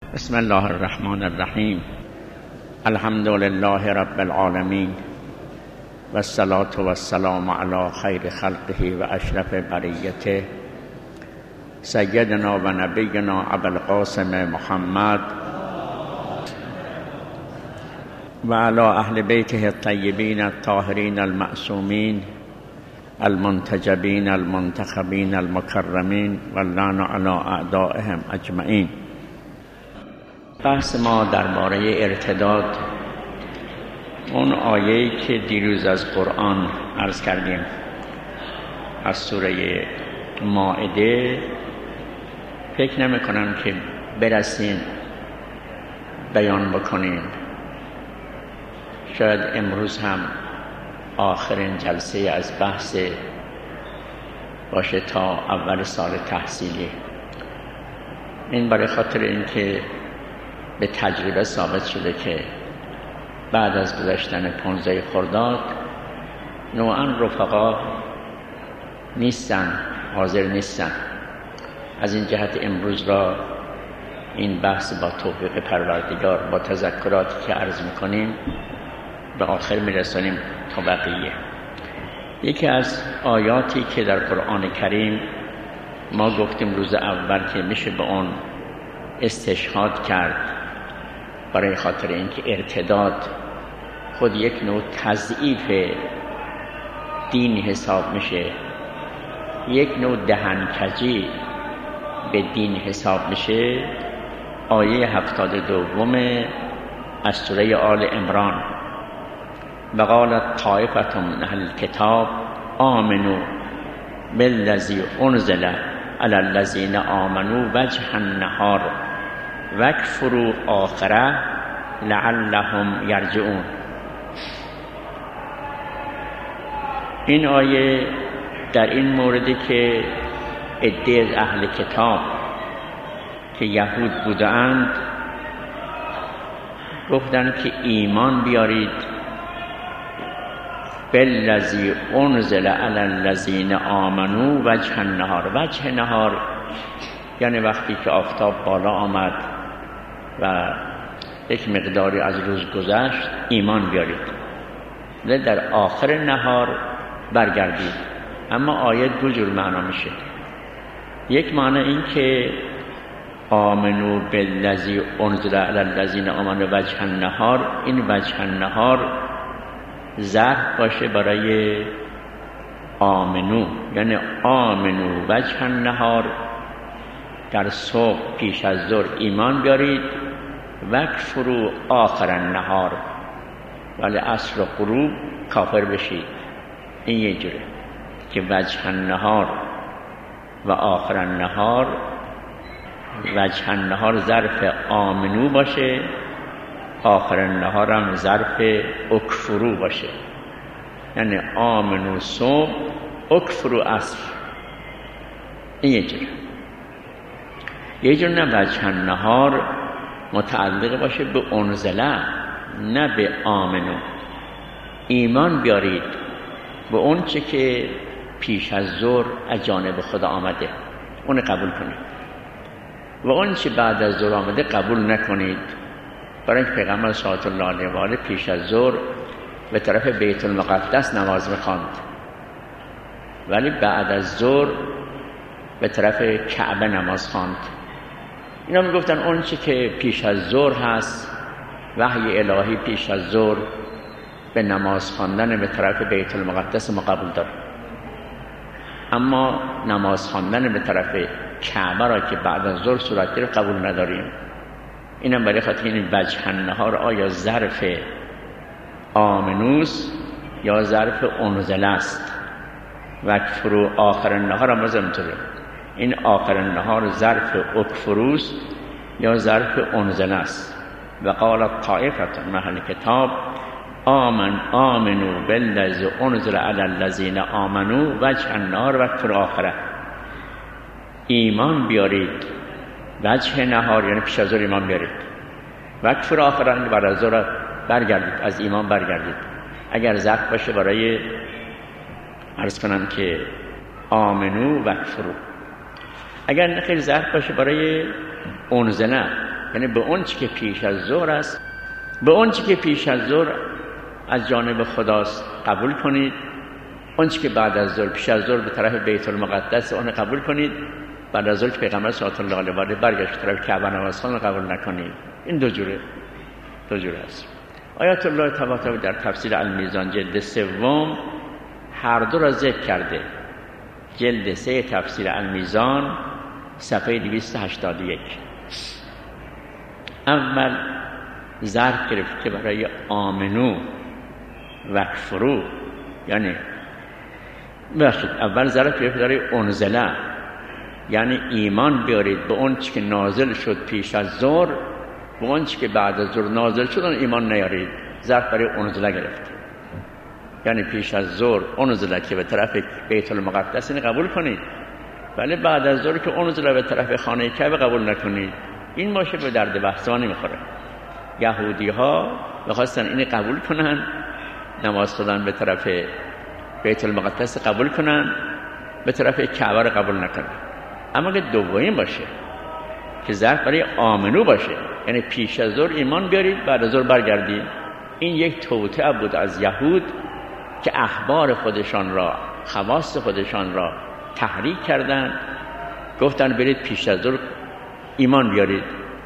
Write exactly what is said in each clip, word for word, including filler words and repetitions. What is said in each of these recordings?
بسم الله الرحمن الرحیم. الحمد لله رب العالمین و الصلاة و السلام علی خیر خلقه و اشرف بریته سیدنا و نبینا ابوالقاسم محمد و علی اهل بیته الطیبین الطاهرین المعصومین المنتجبین المنتخبین المکرمین واللعن علی اعدائهم اجمعین. بحث ما درباره ارتداد، اون آیه‌ای که دیروز از قرآن عرض کردیم از سوره مائده، فکر نمی کنم که برسیم بیان بکنیم. شاید امروز هم آخرین جلسه از بحث باشه تا اول سال تحصیلی. این برای خاطر اینکه به تجربه ثابت شده که بعد از گذشتن پانزده خرداد نوعاً رفقا نیستن، حاضر نیستن. از این جهت امروز را این بحث با توفیق پروردگار با تذکراتی که عرض میکنیم به آخر میرسانیم تا بقیه. یکی از آیاتی که در قرآن کریم ما گفتیم روز اول که میشه به اون استشهاد کرد، برای خاطر اینکه ارتداد خود یک نوع تضعیف دین حساب میشه، یک نوع دهنکجی به دین حساب میشه. آیه هفتاد دوم از سوره آل عمران: و قالت طائفة من اهل الكتاب آمنوا بالذی انزل علی الذین آمنوا وجه النهار واکفروا آخره لعلهم یرجعون. این آیه در این موردی که عده از اهل کتاب که یهود بودند گفتند که ایمان بیارید بالذی انزل علی الذین آمنوا وجه النهار. وجه نهار یعنی وقتی که آفتاب بالا آمد و یک مقداری از روز گذشت ایمان بیارید، در آخر نهار برگردید. اما آیه دو جور معنا میشه. یک معنی این که آمنو بالذی انزل علی الذین آمنوا وجه النهار، این وجه النهار ظرف باشه برای آمنو، یعنی آمنو وجه النهار، در صبح پیش از ظهر ایمان بیارید، وکفروا آخر النهار، ولی عصر و غروب کافر بشید. این یه جوره که وجه النهار و آخر النهار، وجه النهار ظرف آمنو باشه، آخر النهار هم ظرف اکفرو باشه، یعنی آمنو صبح اکفرو عصر. این یه جوره. یه جور نه وجه النهار متعلق باشه به انزله، نه به آمنو. ایمان بیارید به اون چه که پیش از ظهر از جانب خدا آمده، اون قبول کنید، و اون چه بعد از ظهر آمده قبول نکنید. برای اینکه پیغمبر صلی الله علیه و آله پیش از ظهر به طرف بیت المقدس نماز می‌خواند، ولی بعد از ظهر به طرف کعبه نماز خواند. اینا میگفتن اون چی که پیش از ظهر هست، وحی الهی پیش از ظهر به نماز خواندن به طرف بیت المقدس ما قبول داریم، اما نماز خواندن به طرف کعبه را که بعد از ظهر صورت گرفت قبول نداریم. اینم برای خاطر این وجه النهار آیا ظرف آمنوس یا ظرف انزل است. وکفروا آخر النهار هم همینطوره. این آخر النهار ظرف اکفروس یا ظرف انزل است. و قالت طائفة من اهل الکتاب آمن آمنوا بالذی انزل علی الذین آمنوا وجه النهار واکفروا آخره. ایمان بیارید وجه نهار، یعنی پیش از ظهر ایمان بیارید، واکفروا آخره، بعد از ظهر برگردید، از ایمان برگردید. اگر ظرف باشه برای عرض کنم که آمنو واکفروا، اگر خیلی ظرف باشه برای انزله، یعنی به اون چی که پیش از ظهر است، به اون چی که پیش از ظهر از جانب خداست قبول کنید، اون چی که بعد از ظهر پیش از ظهر به طرف بیت المقدس اون قبول کنید، بعد از ظهر پیغمبر صلی الله علیه و آله برگشت طرف کعبه نماز خوان قبول نکنید. این دو جوره دو جوره است. آیت الله طباطبایی در تفسیر المیزان جلد سوم هر دو را ذکر کرده. جلد سه تفسیر المیزان صفحه دویست و هشتاد و یک. اول ظرف گرفته برای آمنو و کفرو، یعنی بخشید اول ظرف گرفته برای انزله، یعنی ایمان بیارید به اون چی که نازل شد پیش از ظهر، به اون چی که بعد از ظهر نازل شد اون ایمان نیارید. ظرف برای انزله گرفته، یعنی پیش از ظهر انزله که به طرف بیت المقدس این قبول کنید، ولی بعد از ظهر که انزله به طرف خانه کعبه قبول نکنید. این باشه به درد بحثا نمیخوره. یهودی ها می‌خواستن اینو قبول کنن، نماز خوندن به طرف بیت المقدس قبول کنن، به طرف کعبه رو قبول نکنن. اما که دومین باشه که ظرف برای آمنو باشه، یعنی پیش از ظهر ایمان بیارید بعد از ظهر برگردید. این یک توطئه بود از یهود که اخبار خودشان را، خواص خودشان را تحریک کردند، گفتن برید پیش از ظهر ایمان بیارید،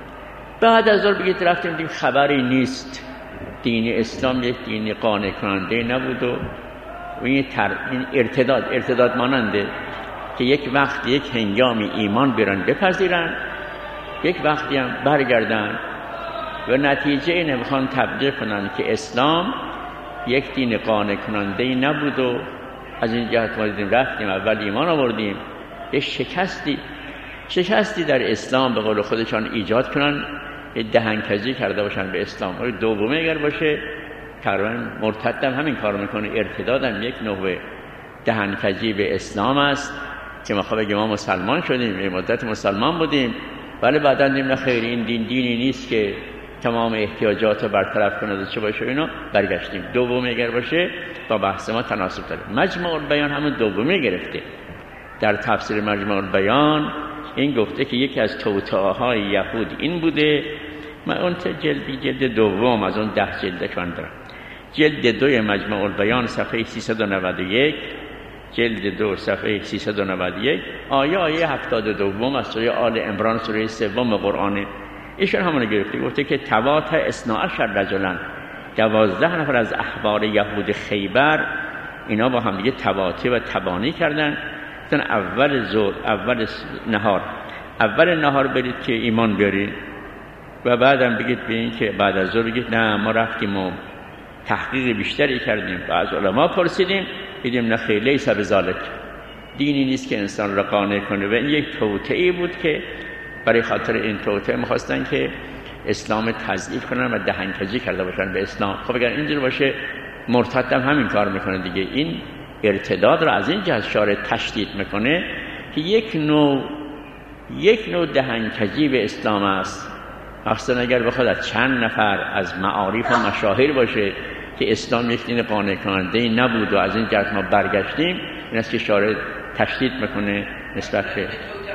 بعد از ظهر بگید رفتیم دیدیم خبری نیست. دین اسلام یک دین قانع کننده نبود و این, تر... این ارتداد ارتداد ماننده که یک وقت یک هنگامی ایمان بیارن بپذیرن، یک وقتی هم برگردن و نتیجه اینه میخوان تبلیغ کنن که اسلام یک دین قانع کننده نبود و از این جهت ما دیدیم رفتیم اول ایمان آوردیم، یک شکستی شکستی در اسلام به قول خودشان ایجاد کنن، دهنکجی کرده باشن به اسلام. دومه اگر باشه تقریبا مرتد هم همین کار میکنه. ارتداد هم یک نوع دهنکجی به اسلام است که ما خب بگیم ما مسلمان شدیم، یه مدت مسلمان بودیم ولی بعدا دیدیم نه خیر این دین دینی نیست که تمام احتیاجات رو برطرف کنه چه باشه اینا، برگشتیم. دومه اگر باشه با بحث ما تناسب داره. مجمع البیان همون دومه گرفته. در تفسیر مجمع البیان این گفته که یکی از توطئه‌های یهود این بوده. من اون جلد جلد دوم از اون ده جلدشان دارم. جلد دوی مجمع البیان صفحه سیصد و نود و یک، جلد دو صفحه سیصد و نود و یک، آیه آیه هفتاد و دو از سوره آل عمران سوره سوم قرآن. ایشون همون گرفته، گفته که توات اثنا عشر رجلا، دوازده نفر از احبار یهود خیبر اینا با هم دیگه تواطی و تبانی کردن. گفتن اول ظهر اول نهار اول نهار برید که ایمان بیارید و بعدم بگید به این که بعد از ظهر بگید نه ما رفتیم و تحقیق بیشتری کردیم و از علما پرسیدیم دیدیم نه خیر لیس بذالک، دینی نیست که انسان را قانع کنه. و این یک توطئه‌ای بود که برای خاطر این توطئه می‌خواستن که اسلام تضعیف کنن و دهنکجی کرده باشن به اسلام. خب اگر اینجوری باشه مرتد هم همین کار میکنه دیگه. این ارتداد را از این جهت شارع تشدید میکنه که یک نوع یک نوع دهنکجی به اسلام است. اصلا اگر بخواد از چند نفر از معارف و مشاهیر باشه که اسلام یک دین قانع کننده نبود و از این جهت ما برگشتیم، این است که شارع تشدید میکنه نسبت به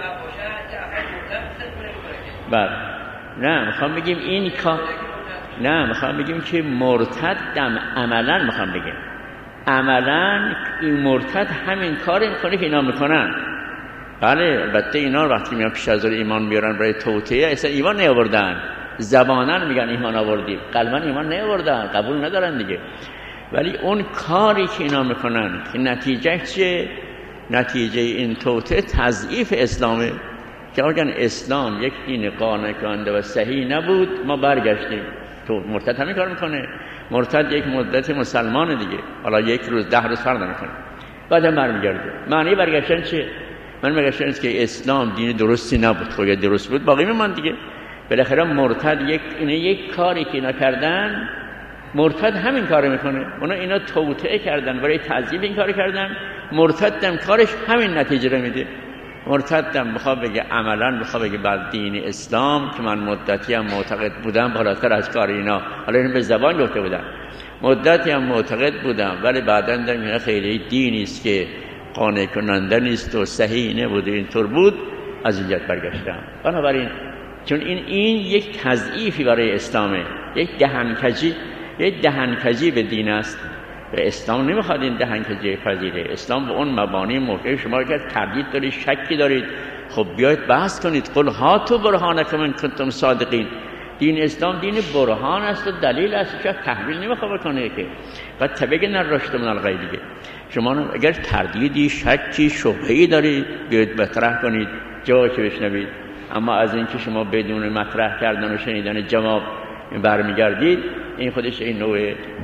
بله. نه میخوام بگیم این کار نه میخوام بگیم که مرتدم عملا میخوام بگیم عملا این مرتد همین کار میکنه که اینا میکنن. بله البته اینا وقتی میان پیش از ایمان بیارن برای توطئه اصلا ایمان نیاوردن، زبانن میگن ایمان آوردیم، قلبا ایمان نیاوردن، قبول ندارن دیگه. ولی اون کاری که اینا میکنن که نتیجه چه؟ نتیجه این توطئه تضعیف اسلامه که اگر اسلام یک دین قانع کننده و صحیح نبود ما برگشتیم. تو مرتد همین کار میکنه. مرتد یک مدت مسلمان دیگه، حالا یک روز ده روز فرق نمیکنه بعد هم برمیگرده. معنی برگشتن چیه؟ من برگشتن است که اسلام دین درستی نبود. خب اگه درست بود باقی میموند دیگه. بالاخره مرتد یک اینه یک کاری که اینا کردن، مرتد همین کارو میکنه. اونا اینا توطئه کردن برای تعذیب این کارو کردن، مرتد هم کارش همین نتیجه رو میده. مرتدم میخواد بگه عملا میخواد بگه بر دین اسلام که من مدتی هم معتقد بودم بالاتر از کار اینا، حالا اینو به زبان گفته بودم مدتی هم معتقد بودم ولی بعداً دیدم اینا خیلی دینی است که قانع کننده نیست و صحیح نبود، اینطور بود، از اینجا برگشتم. بنابراین چون این این یک تضعیفی برای اسلامه، یک دهنکجی یک دهنکجی به دین است و اسلام نمیخواد این دهنکجی پذیره. اسلام به اون مبانی موقع شما اگر تردید دارید، شکی دارید، خب بیایید بحث کنید. قل هاتوا برهانکم ان کنتم صادقین. دین اسلام دین برهان است و دلیل است، چرا تحویل نمیخواد بکنه که بعد تبگه نرشد من الغی دیگه. شما اگر تردیدی، شکی، شبهه‌ای دارید بیایید مطرح کنید، جایی که بشنوید. اما از اینکه شما بدون مطرح کردن و شنیدن جواب برمیگردید، این خودش این نوع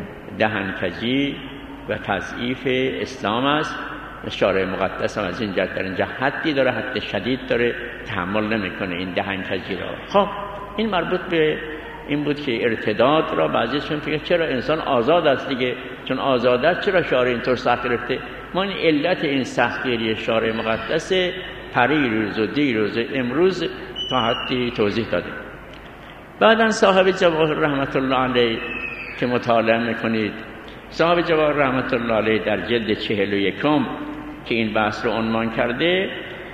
دهنکجی و تضعیف اسلام است. شارع مقدس هم از این جهت در اینجا حدی داره، حد شدید داره، تحمل نمیکنه این دهنکجی را. خب این مربوط به این بود که ارتداد را بعضیشون فکر چرا انسان آزاد است دیگه، چون آزاد است چرا شارع اینطور سخت گرفته. ما این علت این سختگیری شارع مقدس پریروز و دیروز و امروز تا حدی توضیح دادیم. بعداً صاحب جواهر رحمت الله علیه که مطالعه میکنید، صاحب جواهر رحمت الله علیه در جلد چهل و یکم که این بحث رو عنوان کرده،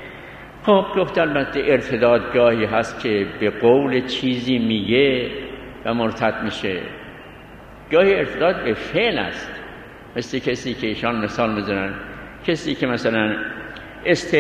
خب گفت البته ارتداد گاهی هست که به قول چیزی میگه و مرتد میشه، گاهی ارتداد به فعل است. مثل کسی که ایشان مثال میزنن، کسی که مثلا است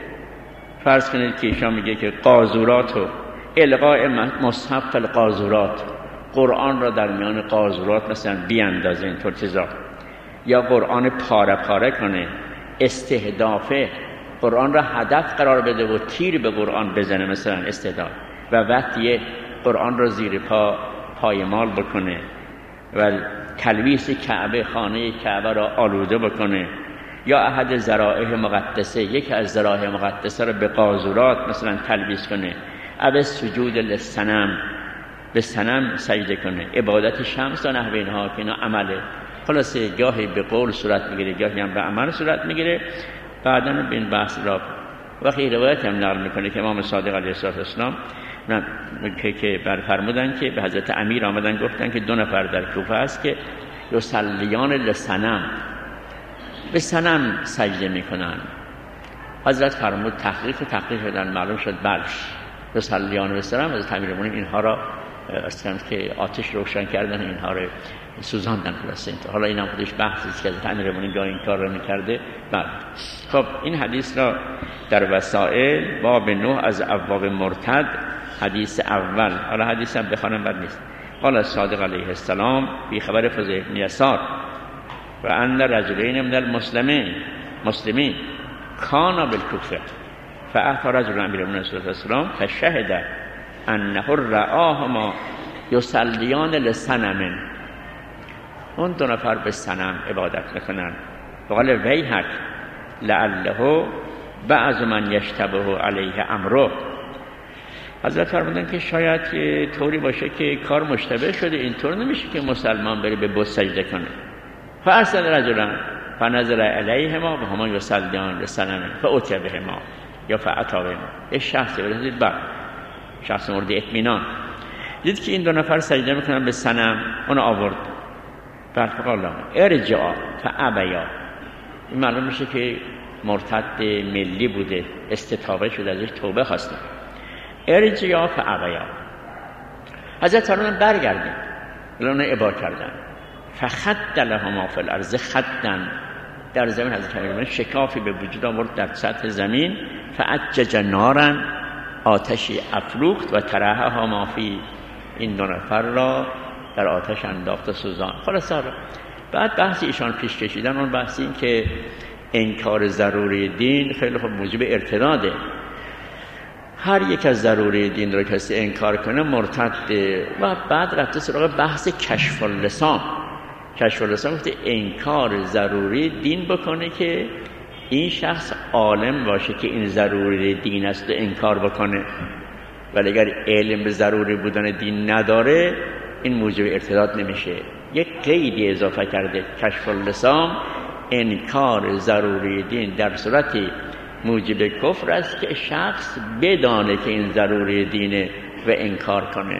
فرض کنید که ایشان میگه که قاذورات و القاء مصحف القاذورات، قرآن را در میان قاذورات مثلا بیاندازه، اینطور چیزا، یا قرآن پاره پاره کنه، استهدافه، قرآن را هدف قرار بده و تیر به قرآن بزنه، مثلا استهداف، و وقتی قرآن را زیر پا پایمال بکنه و تلویث کعبه، خانه کعبه را آلوده بکنه، یا احد ذرائع مقدسه، یکی از ذرائع مقدسه را به قاذورات مثلا تلویث کنه، او سجود للصنم، به صنم سجده کنه، عبادت شمس و نحو اینها که اینا عمله. خلاصه گاهی به قول صورت میگیره، گاهی هم به عمل صورت میگیره. بعداً به این بحث را وقتی روایت هم نقل میکنه که امام صادق علیه السلام که که برفرمودن که به حضرت امیر آمدن گفتن که دو نفر در کوفه است که یصلیان للصنم، به صنم سجده میکنن. حضرت فرمود تحقیق و تحقیق شدن، معلوم شد بله یصلیان للصنم. حضرت امیرالمومنین اینها را اصلا که آتش روشن کردن، اینها را سوزاندن. خلاصه حالا این هم خودش بحثی است که حضرت امیرالمومنین گاه این کار را میکرده. بله. خب این حدیث را در وسائل باب نه از ابواب مرتد، حدیث اول، حالا حدیث هم بخوانم بد نیست. قال الصادق علیه السلام فی خبر فضیل بن یسار و ان رجلین من المسلمین مسلمین کانا بالکوفه فأتى رجل امیرالمومنین صلی الله علیه وسلم فشهد انه رآهما یصلیان لصنم. اون دو نفر به صنم عبادت میکنن. قال ویحک لعله بعض من یشتبه علیه امره. حضرت فرمودن که شاید طوری باشه که کار مشتبه شده، اینطور نمیشه که مسلمان بره به بت سجده کنه. فارسل رجلا فنظر علیهما و هما یصلیان لصنم فأتی بهما یا فأتی بهما. یک شخصی برسید بر شخص مورد اطمینان دید که این دو نفر سجده میکنن به صنم، اون آورد. فقال ارجع فابیا. این معلوم میشه که مرتد ملی بوده، استتابه شده، ازش توبه خواسته. ارجع فابیا. حضرت فرمودن برگردین. اون ابا کردن. فخد لهما فی الارض خدا، در زمین حضرت امیرالمومنین شکافی به وجود آورد در سطح زمین. فاجج نارا، آتشی افروخت و ترحها ما فی، این دو نفر را در آتش انداخت و سوزان. خلاصه بعد بحثی ایشان پیش کشیدن، اون بحثی این که انکار ضروری دین خیلی خوب موجب ارتداده. هر یک از ضروری دین رو کسی انکار کنه مرتده. و بعد رفته سراغ بحث کشف اللسان. کشف اللسان گفته انکار ضروری دین بکنه که این شخص عالم باشه که این ضروری دین است و انکار بکنه، ولی اگر علم به ضروری بودن دین نداره این موجب ارتداد نمیشه. یک قیدی اضافه کرده، کشف اللسان انکار ضروری دین در صورتی موجب کفر است که شخص بدانه که این ضروری دینه و انکار کنه،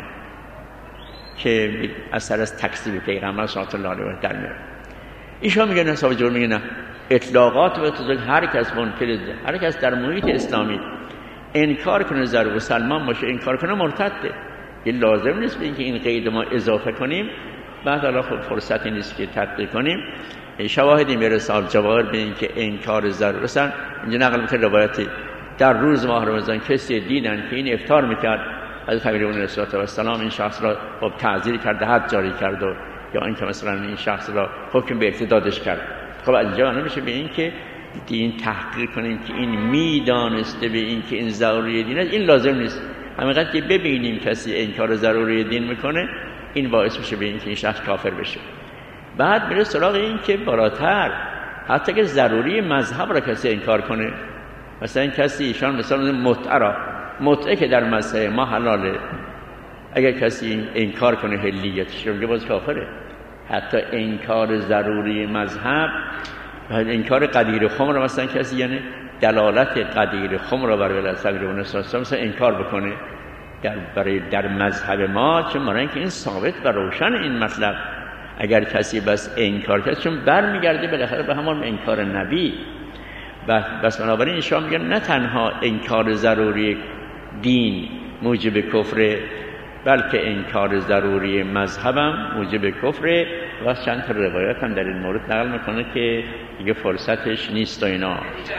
که اثر از تکذیب پیغمبر صلی الله علیه و آله در میاد. ایشان میگن اصحاب جور میگن نه، اطلاقات و اطلاقات هر کس منکر، هر کس در محیط اسلامی انکار کنه ضرور سلمان باشه، انکار کنه مرتده. این لازم نیست به اینکه این قید ما اضافه کنیم بعد حالا خب فرصتی نیست که تطبیق کنیم. شواهدی میرسه جواهر به اینکه انکار ضرور هستن. اینجا نقل میکنه روایتی در روز ماه رمضان کسی دیدن که این افطار میکرد از پیامبر علیه السلام این شخص را خب تعزیر کرده، حد جاری کرد و یا اینکه مثلا این شخص را حکم به ارتدادش کرد. خب از اینجا نمیشه به این که دین تحقیق کنیم که این میدانسته به این که این ضروری دین است. این لازم نیست. همینقدر که ببینیم کسی انکار ضروری دین میکنه این باعث میشه به این که این شخص کافر بشه. بعد میره سراغ این که بالاتر حتی که ضروری مذهب را کسی انکار کنه، مثلا کسی ایشان مثلا متعه را متعه که در مذهب ما حلاله، اگر کسی انکار کنه حلیتش رو باز کافره. حتی انکار ضروری مذهب و انکار قدیر خمر مثلا کسی یعنی دلالت قدیر خمر را برای ولایت پیامبر مثلا مثلا انکار بکنه در برای در مذهب ما، چون معنی که این ثابت و روشن این مطلب. اگر کسی بس انکار کرد چون برمیگرده بالاخره به همون انکار نبی. بس بنابراین شما میگن نه تنها انکار ضروری دین موجب کفر، بلکه انکار ضروری مذهبم موجب کفر. و چند تا روایت هم در این مورد نقل میکنه که دیگه فرصتش نیست و اینا.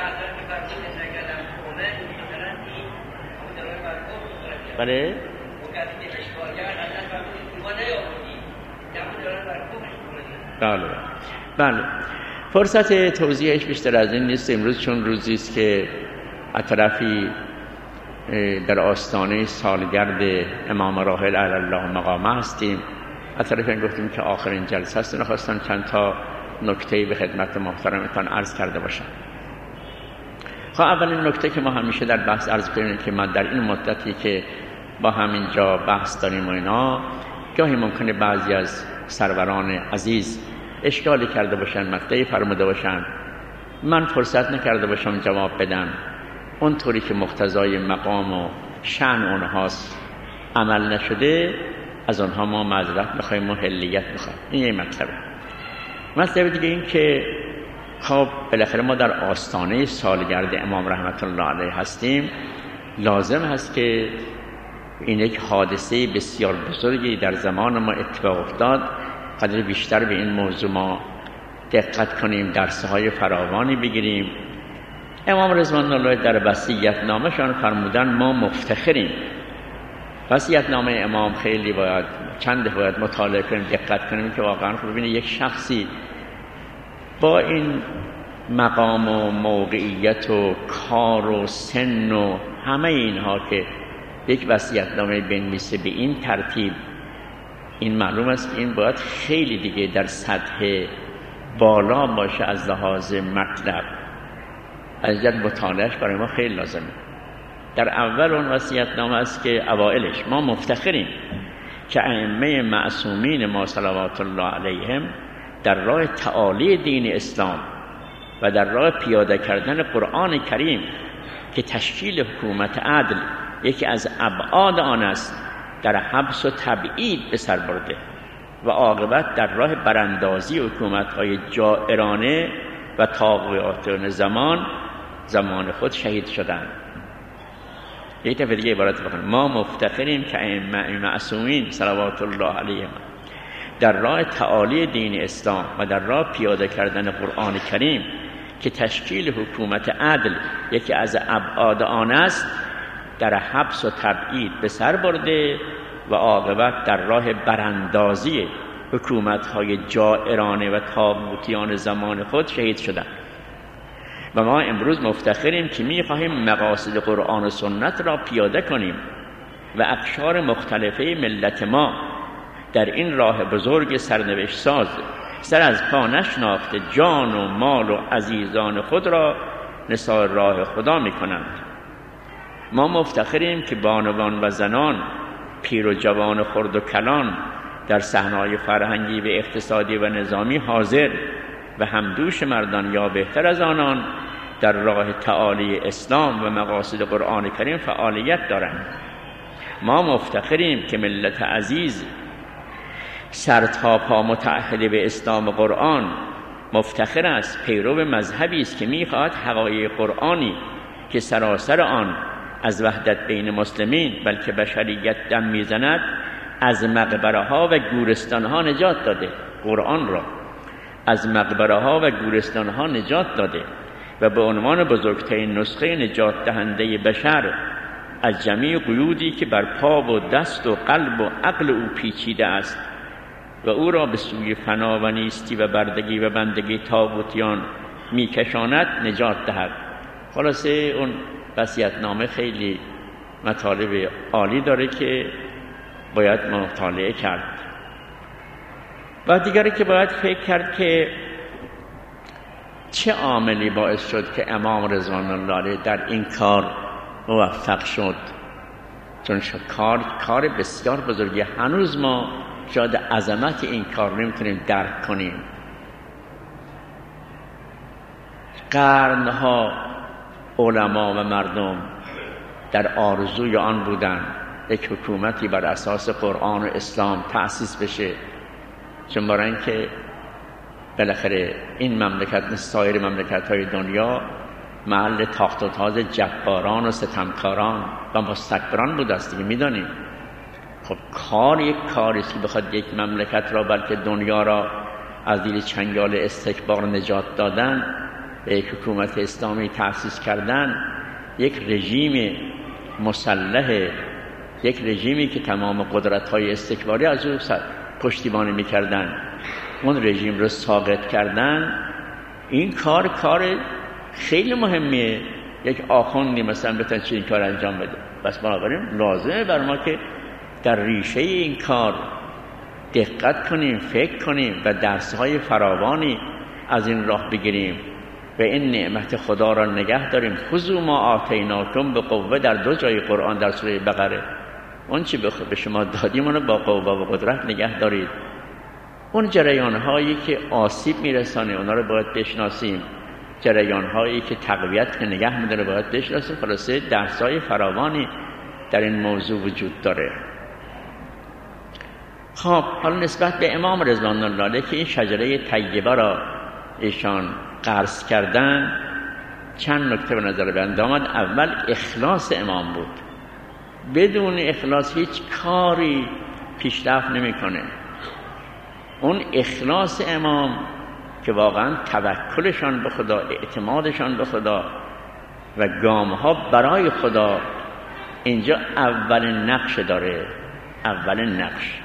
بله بله بله فرصت توضیحش بیشتر از این نیست امروز، چون روزی است که از طرفی در آستانه سالگرد امام راحل علی الله مقامه هستیم، از طرفی هم گفتیم که آخرین جلسه است. نخواستم چند تا نکته به خدمت محترمتان عرض کرده باشم. خب اولین نکته که ما همیشه در بحث عرض کنیم که من در این مدتی که با همینجا بحث داریم و اینا گاهی ممکنه بعضی از سروران عزیز اشکالی کرده باشن، مقطعی فرموده باشن، من فرصت نکرده باشم جواب بدم اونطوری که مقتضای مقام و شأن اونهاست عمل نشده، از اونها ما معذرت میخوایم و حلیت میخوایم. این یه مطلبه. مطلب دیگه این که خب بالاخره ما در آستانه سالگرد امام رحمت الله علیه هستیم، لازم هست که این یک حادثه بسیار بزرگی در زمان ما اتفاق افتاد، قدر بیشتر به این موضوع ما دقت کنیم، درس‌های فراوانی بگیریم. امام رضوان الله در وصیت نامه‌شان فرمودن ما مفتخریم. وصیت نامه امام خیلی باید چند باید مطالعه کنیم، دقت کنیم که واقعا خب ببینید یک شخصی با این مقام و موقعیت و کار و سن و همه اینها که یک وصیت نامه بنویسه به این ترتیب، این معلوم است که این باید خیلی دیگه در سطح بالا باشه از لحاظ مطلب. از جد مطالعهش برای ما خیلی لازمه. در اول اون وصیت نامه است که اوائلش ما مفتخریم که ائمه معصومین ما صلوات الله علیهم در راه تعالی دین اسلام و در راه پیاده کردن قرآن کریم که تشکیل حکومت عدل یکی از ابعاد آن است، در حبس و تبعید به سر برده و عاقبت در راه براندازی حکومت‌های جائرانه و طاغیان زمان زمان خود شهید شدند. یک دفعه دیگه عبارت بکنم، ما مفتخریم که ائمه معصومین صلوات الله علیهم در راه تعالی دین اسلام و در راه پیاده کردن قرآن کریم که تشکیل حکومت عدل یکی از ابعاد آن است، در حبس و تبعید به سر برده و عاقبت در راه براندازی حکومت‌های جائرانه و طاغوتیان زمان خود شهید شدند. و ما امروز مفتخریم که می‌خواهیم مقاصد قرآن و سنت را پیاده کنیم و اقشار مختلفه ملت ما در این راه بزرگ سرنوشت ساز سر از پا نشناخته جان و مال و عزیزان خود را نثار راه خدا می‌کنند. ما مفتخریم که بانوان و زنان، پیر و جوان و خرد و کلان در صحنه‌های فرهنگی و اقتصادی و نظامی حاضر و همدوش مردان یا بهتر از آنان در راه تعالی اسلام و مقاصد قرآن کریم فعالیت دارند. ما مفتخریم که ملت عزیز سر تا پا متعهد به اسلام و قرآن مفتخر است، پیرو مذهبی است که می‌خواهد حقایق قرآنی که سراسر آن از وحدت بین مسلمین بلکه بشریت دم میزند، از مقبره ها و گورستان ها نجات داده. قرآن را از مقبره ها و گورستان ها نجات داده و به عنوان بزرگترین نسخه نجات دهنده بشر از جمیع قیودی که بر پا و دست و قلب و عقل او پیچیده است و او را به سوی فنا و نیستی و بردگی و بندگی طاغوتیان میکشاند نجات دهد. خلاصه اون وصیت‌نامه خیلی مطالب عالی داره که باید مطالعه کرد. و دیگری که باید فکر کرد که چه عاملی باعث شد که امام رضوان الله علیه در این کار موفق شد، چون کار کار بسیار بزرگی. هنوز ما شاید عظمت این کار نمیتونیم درک کنیم. قرنها علما و مردم در آرزوی آن بودن یک حکومتی بر اساس قرآن و اسلام تأسیس بشه، چون برای اینکه بالاخره این مملکت مثل سایر مملکت‌های دنیا محل تاخت و تاز جباران و ستمکاران و مستکبران بود است دیگه، میدانیم. خب کار یک کاری است که بخواد یک مملکت را بلکه دنیا را از زیر چنگال استکبار نجات دادن، به یک حکومت اسلامی تأسیس کردن، یک رژیم مسلح، یک رژیمی که تمام قدرت‌های استکباری از او پشتیبانی می‌کردن، اون رژیم رو ساقط کردن. این کار کار خیلی مهمیه. یک آخوندی مثلا بتونه چه این کار انجام بده. بس بنابراین لازمه بر ما که در ریشه این کار دقت کنیم، فکر کنیم و درس‌های فراوانی از این راه بگیریم و این نعمت خدا را نگه داریم. خذوا ما آتیناکم به قوه در دو جای قرآن در سوره بقره. اون چی به شما دادیم اونو با قوه و قدرت نگه دارید. اون جریان هایی که آسیب میرسانه اونا رو باید بشناسیم، جریان هایی که تقویت که نگه میداره باید بشناسیم. خلاصه درس های فراوانی در این موضوع وجود داره. خب حالا نسبت به امام رضوان الله علیه که این شجره طیبه را ایشان غرس کردن، چند نکته به نظر بنده آمد. اول اخلاص امام بود. بدون اخلاص هیچ کاری پیشرفت نمیکنه. اون اخلاص امام که واقعا توکلشان به خدا، اعتمادشان به خدا و گامها برای خدا، اینجا اول نقش داره. اول نقش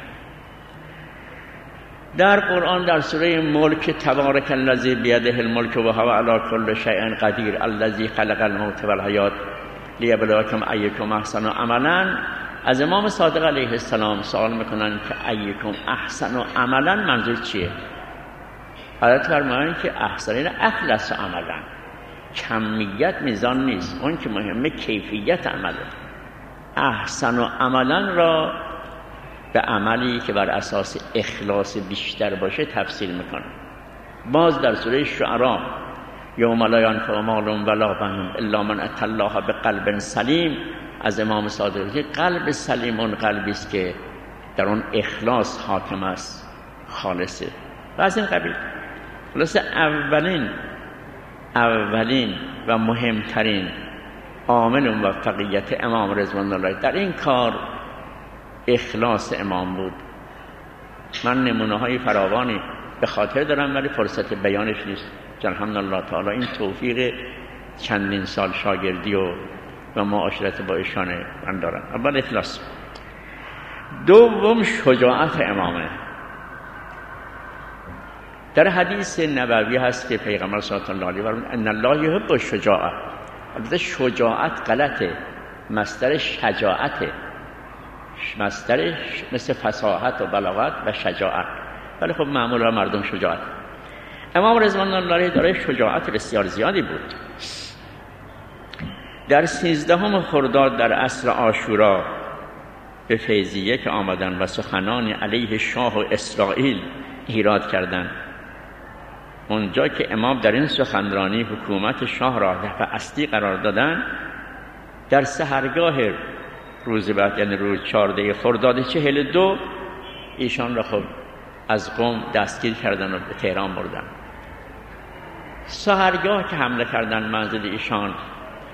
در قرآن در سوره ملک، تبارک الذی بیده الملک و هو علی کل شیء قدیر الذی خلق الموت والحیات لیبلوکم ایکم احسن عملا. از امام صادق علیه السلام سوال میکنن که ایکم احسن عملا منظور چیه؟ حضرت فرمایند که احسن اخلص عملا. کمیت میزان نیست، اون که مهمه کیفیت عمله. احسن عملا را به عملی که بر اساس اخلاص بیشتر باشه تفسیر میکنه. باز در سوره شعراء یوم لا ینفع مال ولا بنون الا من اتى الله بقلب سلیم، از امام صادق که قلب سلیم اون قلبی است که در اون اخلاص حاکم است، خالصه. و از این قبیل خلاصه اولین اولین و مهمترین عامل موفقیت امام رضوان الله در این کار اخلاص امام بود. من نمونه های فراوانی به خاطر دارم ولی فرصت بیانش نیست. الحمدلله تعالی این توفیق چندین سال شاگردی و و معاشرت با ایشانه من دارم. اول اخلاص. دوم شجاعت امامه. در حدیث نبوی هست که پیغمبر صلی الله علیه و آله ان الله یحب الشجاع. البته شجاعت غلطه، مصدر شجاعته. مصدرش مثل فصاحت و بلاغت و شجاعت، ولی خب معمولا مردم شجاعت. امام رضوان الله علیه دارای شجاعت بسیار زیادی بود. در سیزدهم خرداد در عصر عاشورا به فیضیه که آمدن و سخنان علیه شاه و اسرائیل ایراد کردند، اونجا که امام در این سخنرانی حکومت شاه را هدف اصلی قرار دادن، در سحرگاه روز بعد یعنی روز چهارده خرداد چهل دو ایشان را خب از قم دستگیر کردن و به تهران بردن. سحرگاه که حمله کردن منزل ایشان،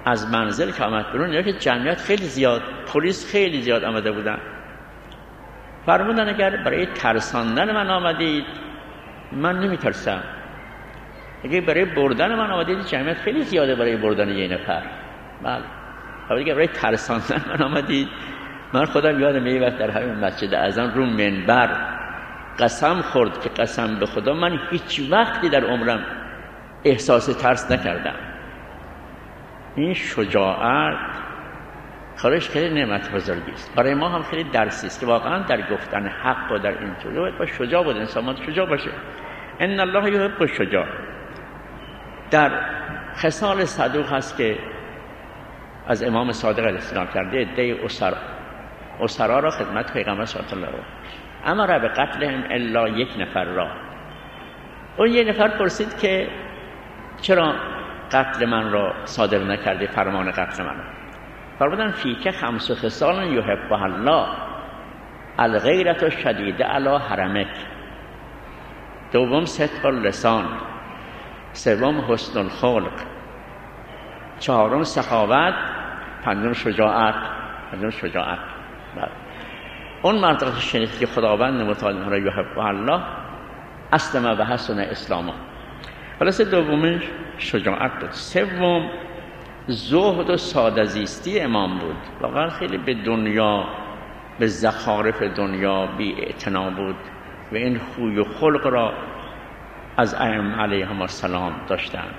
از منزل که آمد بیرون یا که جمعیت خیلی زیاد، پلیس خیلی زیاد آمده بودن، فرمودن اگر برای ترساندن من آمدید من نمی ترسم، اگر برای بردن من آمدید جمعیت خیلی زیاده برای بردن یه نفر. بله، اما اگر برای ترساندن من آمدید، من خودم یادم یه وقت در همین مسجد اعظم رو منبر قسم خورد که قسم به خدا من هیچ وقتی در عمرم احساس ترس نکردم. این شجاعت خارج خیلی نعمت بزرگی است، برای ما هم خیلی درسی است که واقعا در گفتن حق و در این طور باید با شجاع بود، انسان باید شجاع باشه. ان الله یحب الشجاع. در خصال صدوق هست که از امام صادق علیه السلام کرده عده اسرا اسرا را خدمت پیغمبر صلی الله علیه و امر به قتلهم الا یک نفر را. اون یک نفر پرسید که چرا قتل من را صادر نکردی، فرمان قتل من را؟ فرمودن فیک خمس خصال یحبها الله، الغیرة الشدیده علی حرمک، دوم صدق اللسان، سوم حسن الخلق، چهارم سخاوت، پنجم شجاعت. پنجم شجاعت. اون مرد که شنید که خداوند متعال را یحبها الله اسلم و حسن اسلامه. خلاص دومش شجاعت بود. سوم زهد و ساده زیستی امام بود، واقعا خیلی به دنیا، به زخارف دنیا بی اعتنا بود و این خوی و خلق را از ائمه علیهم السلام داشتن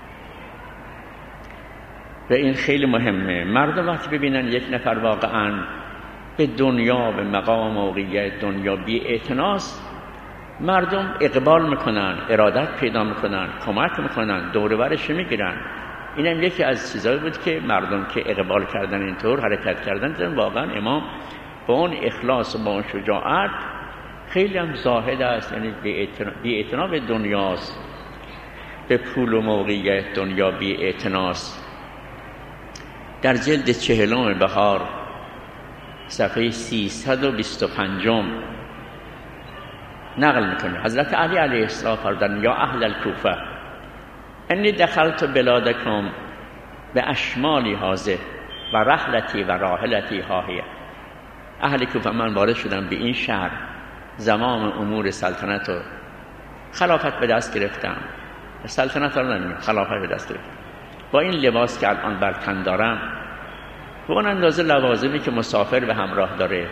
و این خیلی مهمه. مردم وقتی ببینن یک نفر واقعا به دنیا، به مقام موقعیت دنیا بی اعتناست، مردم اقبال میکنن، ارادت پیدا میکنن، کمک میکنن، دور برش میگیرن. اینم یکی از چیزایی بود که مردم که اقبال کردن اینطور حرکت کردن دیدن واقعا امام با اون اخلاص و با اون شجاعت خیلی هم زاهد است، یعنی بی اعتنا به دنیاست، به پول و موقعیت دنیا بی اعتناست. در جلد چهلم بهار صفحه سیصد و بیست و پنج نقل میکنه حضرت علی علیه السلام فرمودند یا اهل الکوفه انی دخلت بلادکم به اشمالی هازه و رحلتی و راحلتی هاهیه. اهل کوفه، من وارد شدم به این شهر زمان امور سلطنت و خلافت به دست گرفتم، سلطنت رو نمیم، خلافت به دست گرفتم با این لباس که الان بر تن دارم، به اون اندازه لوازمی که مسافر به همراه داره.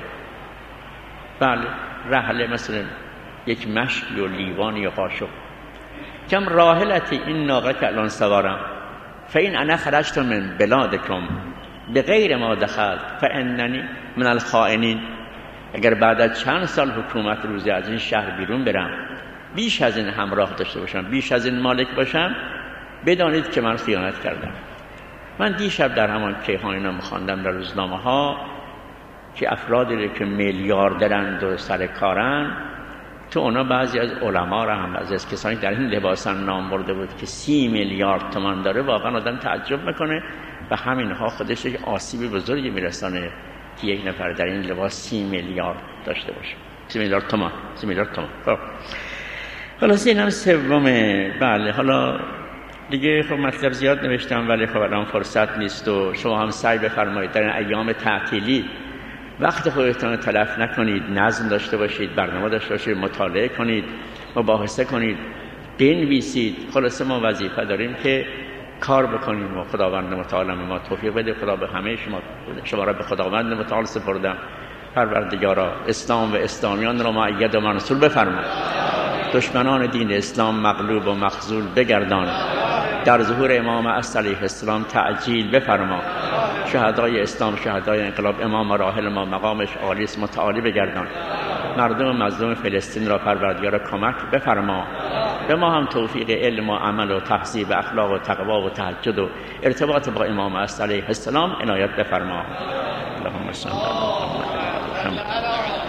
بله، رحله مثلا یک مشکی و لیوانی و قاشق. کم راحلتی، این ناقه که الان سوارم، فین انا خرجت من بلادکم به غیر ما دخلت فاننی من الخائنین. اگر بعد از چند سال حکومت روزی از این شهر بیرون برم، بیش از این همراه داشته باشم، بیش از این مالک باشم، بدانید که من خیانت کردم. من دیشب در همان کیهان اینا میخواندم در روزنامه ها که افرادی که میلیاردرند و سر کارن، تو اونا بعضی از علما را هم، از کسانی در این لباسن نام برده بود که سی میلیارد تومان داره. واقعا آدم تعجب میکنه و همینها خودش یک آسیب بزرگی میرسانه که یک نفر در این لباس سی میلیارد داشته باشه. سی میلیارد تومان، سی میلیارد تومان. خب خلاص اینم سومه. بله، حالا دیگه خب مطلب زیاد نوشتم ولی خب الان فرصت نیست و شما هم سعی بفرمایید در این ایام تعطیلی وقت خودتون تلف نکنید، نظم داشته باشید، برنامه داشته باشید، مطالعه کنید، مباحثه کنید، بنویسید. خلاصه ما وظیفه داریم که کار بکنیم و خداوند متعال ما توفیق بده. خدا به همه شما شما را به خداوند متعال سپردم. پروردگارا اسلام و اسلامیان را مؤید و منصور بفرما، دشمنان دین اسلام مغلوب و مخذول بگردان، در ظهور امام عصر علیه السلام تعجیل بفرما، شهدای اسلام، شهدای انقلاب، امام راحل ما مقامش عالی است متعالی بگردان، مردم مظلوم فلسطین را پروردگار کمک بفرما، به ما هم توفیق علم و عمل و تهذیب اخلاق و تقوا و تهجد و ارتباط با امام عصر علیه السلام عنایت بفرما. اللهم صل علی محمد.